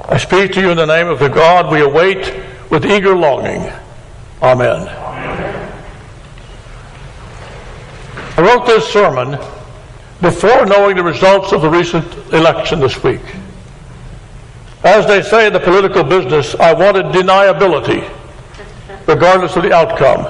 I speak to you in the name of the God we await with eager longing. Amen. I wrote this sermon before knowing the results of the recent election this week. As they say in the political business, I wanted deniability, regardless of the outcome.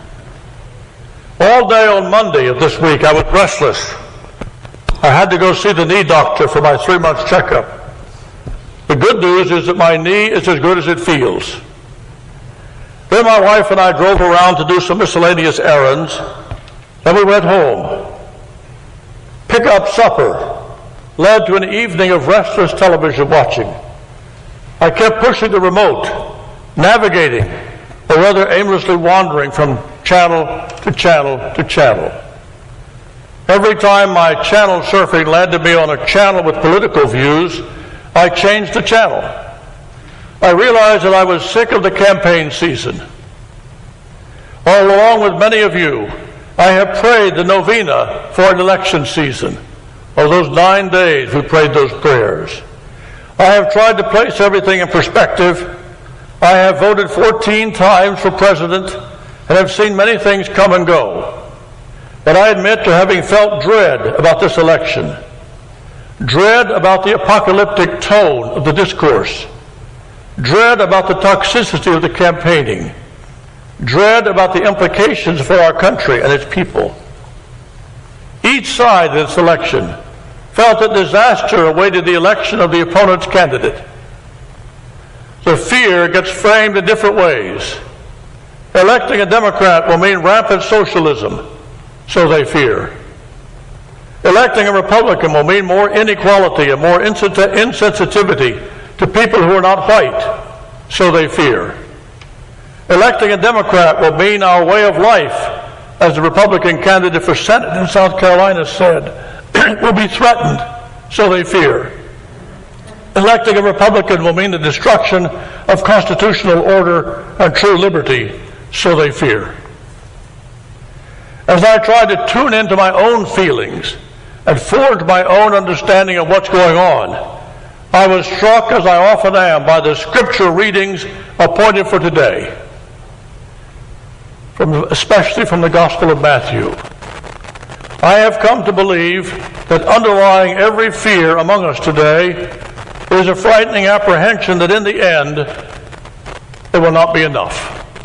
All day on Monday of this week, I was restless. I had to go see the knee doctor for my 3-month checkup. The good news is that my knee is as good as it feels. Then my wife and I drove around to do some miscellaneous errands. Then we went home. Pick up supper led to an evening of restless television watching. I kept pushing the remote, navigating, or rather aimlessly wandering from channel to channel to channel. Every time my channel surfing landed me on a channel with political views, I changed the channel. I realized that I was sick of the campaign season. Along with many of you, I have prayed the novena for an election season. Of those 9 days we prayed those prayers. I have tried to place everything in perspective. I have voted 14 times for president and have seen many things come and go. But I admit to having felt dread about this election. Dread about the apocalyptic tone of the discourse. Dread about the toxicity of the campaigning. Dread about the implications for our country and its people. Each side in this election felt that disaster awaited the election of the opponent's candidate. The fear gets framed in different ways. Electing a Democrat will mean rampant socialism, so they fear. Electing a Republican will mean more inequality and more insensitivity to people who are not white, so they fear. Electing a Democrat will mean our way of life, as the Republican candidate for Senate in South Carolina said, will be threatened, so they fear. Electing a Republican will mean the destruction of constitutional order and true liberty, so they fear. As I tried to tune into my own feelings and forge my own understanding of what's going on, I was struck, as I often am, by the scripture readings appointed for today, especially from the Gospel of Matthew. I have come to believe that underlying every fear among us today is a frightening apprehension that in the end it will not be enough.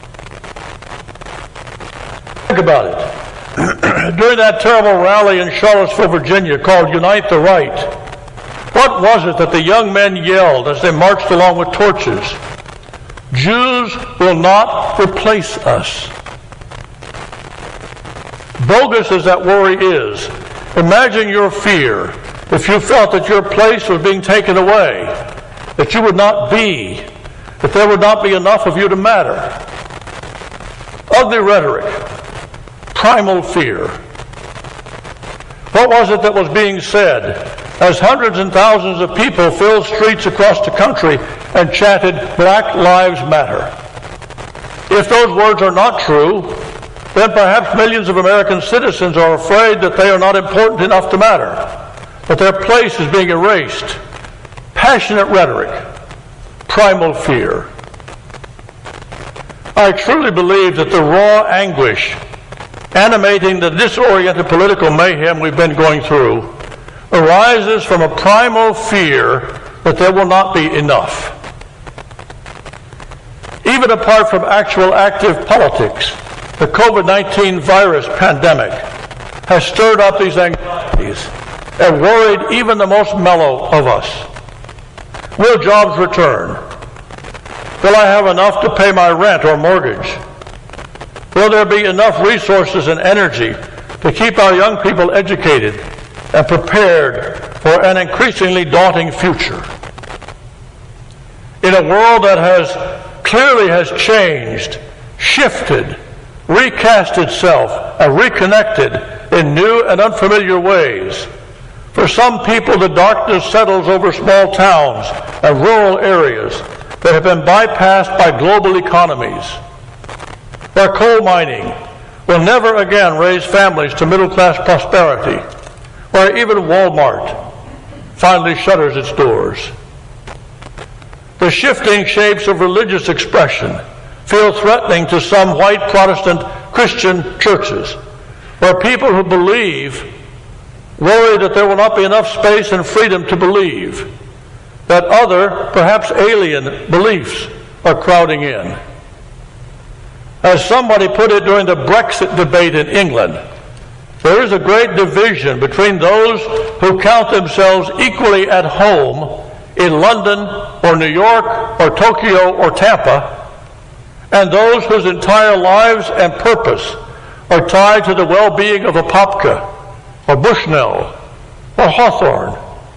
Think about it. During that terrible rally in Charlottesville, Virginia, called Unite the Right, what was it that the young men yelled as they marched along with torches? Jews will not replace us. Bogus as that worry is, imagine your fear if you felt that your place was being taken away, that you would not be, that there would not be enough of you to matter. Ugly rhetoric, primal fear. What was it that was being said as hundreds and thousands of people filled streets across the country and chanted, "Black Lives Matter"? If those words are not true, then perhaps millions of American citizens are afraid that they are not important enough to matter, that their place is being erased. Passionate rhetoric, primal fear. I truly believe that the raw anguish animating the disoriented political mayhem we've been going through arises from a primal fear that there will not be enough. Even apart from actual active politics, the COVID-19 virus pandemic has stirred up these anxieties and worried even the most mellow of us. Will jobs return? Will I have enough to pay my rent or mortgage? Will there be enough resources and energy to keep our young people educated and prepared for an increasingly daunting future? In a world that clearly has changed, shifted, recast itself, and reconnected in new and unfamiliar ways, for some people the darkness settles over small towns and rural areas that have been bypassed by global economies, where coal mining will never again raise families to middle-class prosperity, where even Walmart finally shutters its doors. The shifting shapes of religious expression feel threatening to some white Protestant Christian churches, where people who believe worry that there will not be enough space and freedom to believe, that other, perhaps alien, beliefs are crowding in. As somebody put it during the Brexit debate in England, there is a great division between those who count themselves equally at home in London or New York or Tokyo or Tampa, and those whose entire lives and purpose are tied to the well-being of Apopka or Bushnell or Hawthorne.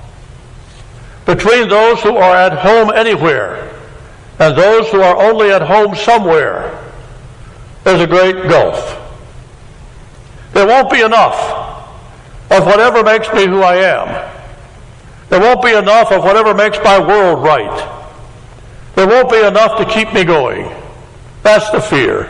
Between those who are at home anywhere and those who are only at home somewhere, there's a great gulf. There won't be enough of whatever makes me who I am. There won't be enough of whatever makes my world right. There won't be enough to keep me going. That's the fear.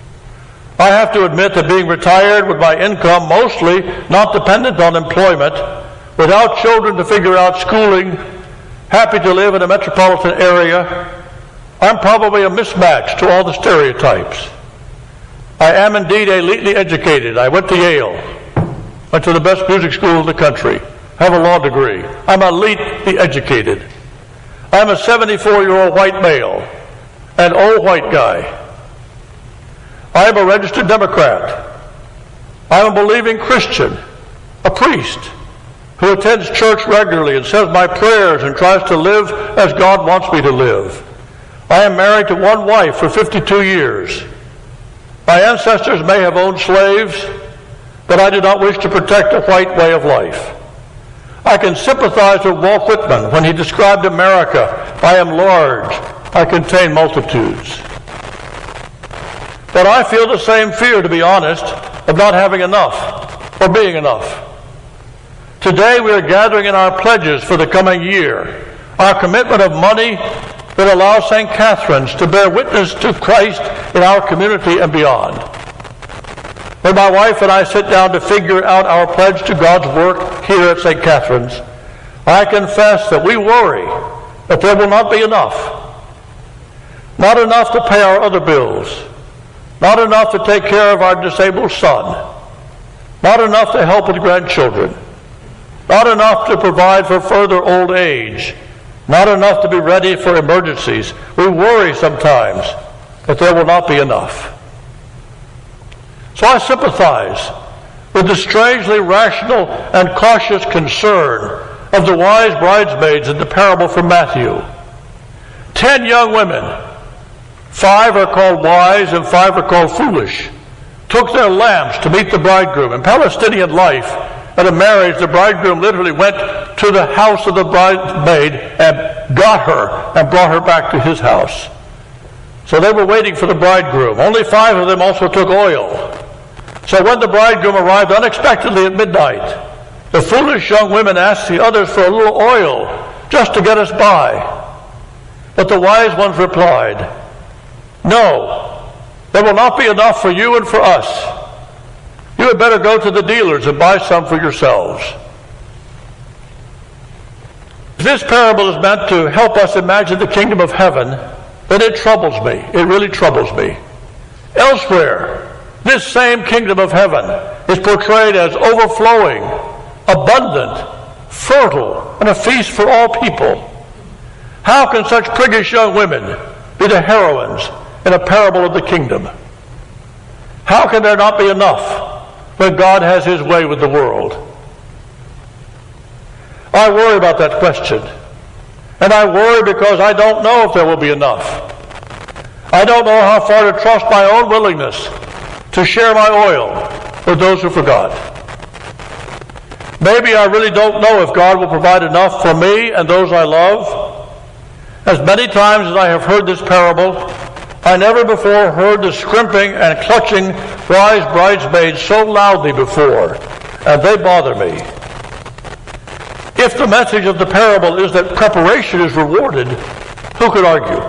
I have to admit that being retired with my income mostly not dependent on employment, without children to figure out schooling, happy to live in a metropolitan area, I'm probably a mismatch to all the stereotypes. I am indeed elitely educated. I went to Yale, went to the best music school in the country, have a law degree. I'm elitely educated. I'm a 74-year-old white male, an old white guy. I am a registered Democrat. I'm a believing Christian, a priest who attends church regularly and says my prayers and tries to live as God wants me to live. I am married to one wife for 52 years. My ancestors may have owned slaves, but I do not wish to protect a white way of life. I can sympathize with Walt Whitman when he described America, I am large, I contain multitudes. But I feel the same fear, to be honest, of not having enough, or being enough. Today we are gathering in our pledges for the coming year, our commitment of money that allows St. Catherine's to bear witness to Christ in our community and beyond. When my wife and I sit down to figure out our pledge to God's work here at St. Catherine's, I confess that we worry that there will not be enough. Not enough to pay our other bills. Not enough to take care of our disabled son. Not enough to help with grandchildren. Not enough to provide for further old age. Not enough to be ready for emergencies. We worry sometimes that there will not be enough. So I sympathize with the strangely rational and cautious concern of the wise bridesmaids in the parable from Matthew. 10 young women, 5 are called wise and 5 are called foolish, took their lamps to meet the bridegroom. In Palestinian life, at a marriage, the bridegroom literally went to the house of the bridesmaid and got her and brought her back to his house. So they were waiting for the bridegroom. Only 5 of them also took oil. So when the bridegroom arrived unexpectedly at midnight, the foolish young women asked the others for a little oil just to get us by. But the wise ones replied, "No, there will not be enough for you and for us. You had better go to the dealers and buy some for yourselves." If this parable is meant to help us imagine the kingdom of heaven, then it troubles me. It really troubles me. Elsewhere, this same kingdom of heaven is portrayed as overflowing, abundant, fertile, and a feast for all people. How can such priggish young women be the heroines in a parable of the kingdom? How can there not be enough when God has his way with the world? I worry about that question. And I worry because I don't know if there will be enough. I don't know how far to trust my own willingness to share my oil with those who forgot. Maybe I really don't know if God will provide enough for me and those I love. As many times as I have heard this parable, I never before heard the scrimping and clutching wise bridesmaids so loudly before, and they bother me. If the message of the parable is that preparation is rewarded, who could argue?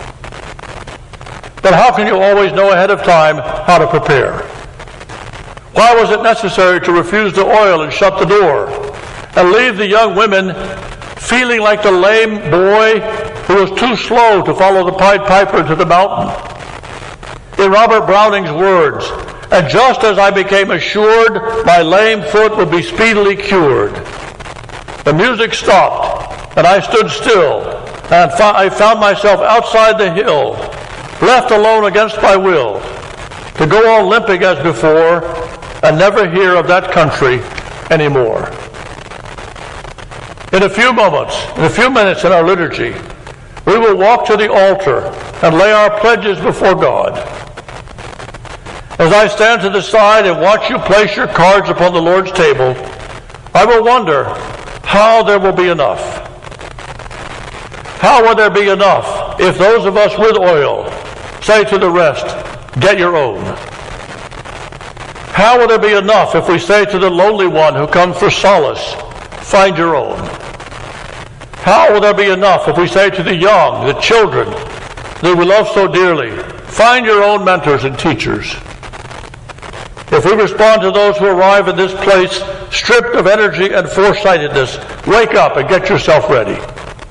But how can you always know ahead of time how to prepare? Why was it necessary to refuse the oil and shut the door and leave the young women feeling like the lame boy who was too slow to follow the Pied Piper to the mountain. In Robert Browning's words, "And just as I became assured my lame foot would be speedily cured, the music stopped, and I stood still, and I found myself outside the hill, left alone against my will, to go on limping as before, and never hear of that country anymore." In a few minutes in our liturgy, we will walk to the altar and lay our pledges before God. As I stand to the side and watch you place your cards upon the Lord's table, I will wonder how there will be enough. How will there be enough if those of us with oil say to the rest, "Get your own"? How will there be enough if we say to the lonely one who comes for solace, "Find your own"? How will there be enough if we say to the young, the children that we love so dearly, "Find your own mentors and teachers"? If we respond to those who arrive in this place stripped of energy and foresightedness, wake up and get yourself ready.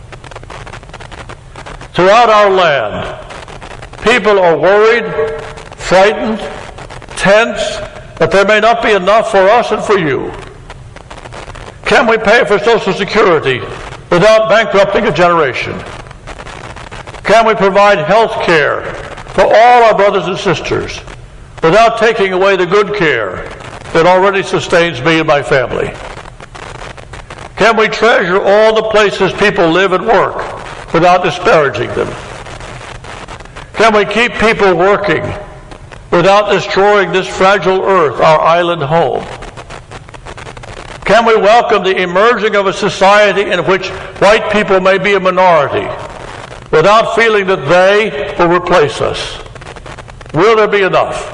Throughout our land, people are worried, frightened, tense, that there may not be enough for us and for you. Can we pay for Social Security without bankrupting a generation? Can we provide health care for all our brothers and sisters without taking away the good care that already sustains me and my family? Can we treasure all the places people live and work without disparaging them? Can we keep people working without destroying this fragile earth, our island home? Can we welcome the emerging of a society in which white people may be a minority without feeling that they will replace us? Will there be enough?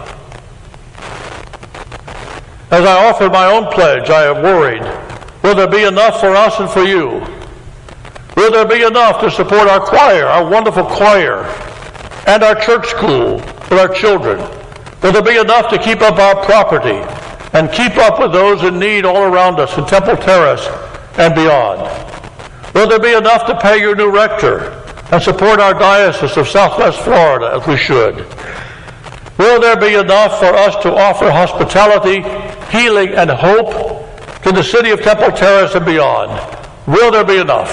As I offer my own pledge, I am worried. Will there be enough for us and for you? Will there be enough to support our choir, our wonderful choir, and our church school for our children? Will there be enough to keep up our property and keep up with those in need all around us in Temple Terrace and beyond? Will there be enough to pay your new rector and support our diocese of Southwest Florida as we should? Will there be enough for us to offer hospitality, healing, and hope to the city of Temple Terrace and beyond? Will there be enough?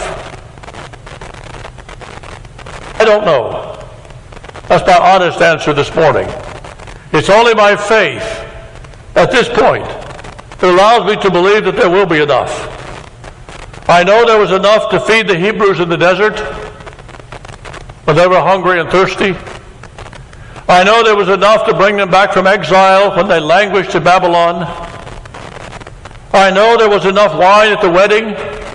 I don't know. That's my honest answer this morning. It's only my faith at this point that allows me to believe that there will be enough. I know there was enough to feed the Hebrews in the desert when they were hungry and thirsty. I know there was enough to bring them back from exile when they languished in Babylon. I know there was enough wine at the wedding.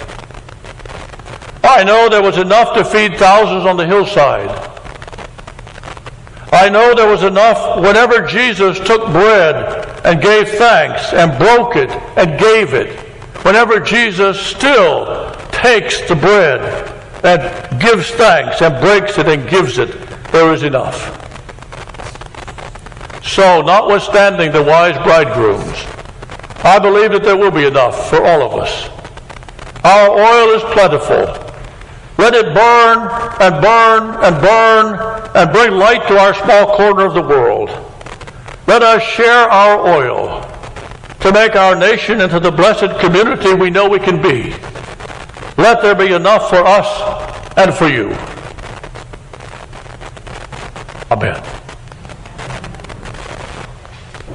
I know there was enough to feed thousands on the hillside. I know there was enough whenever Jesus took bread and gave thanks and broke it and gave it. Whenever Jesus still takes the bread and gives thanks and breaks it and gives it, there is enough. So, notwithstanding the wise bridegrooms, I believe that there will be enough for all of us. Our oil is plentiful. Let it burn and burn and burn and bring light to our small corner of the world. Let us share our oil to make our nation into the blessed community we know we can be. Let there be enough for us and for you. Amen.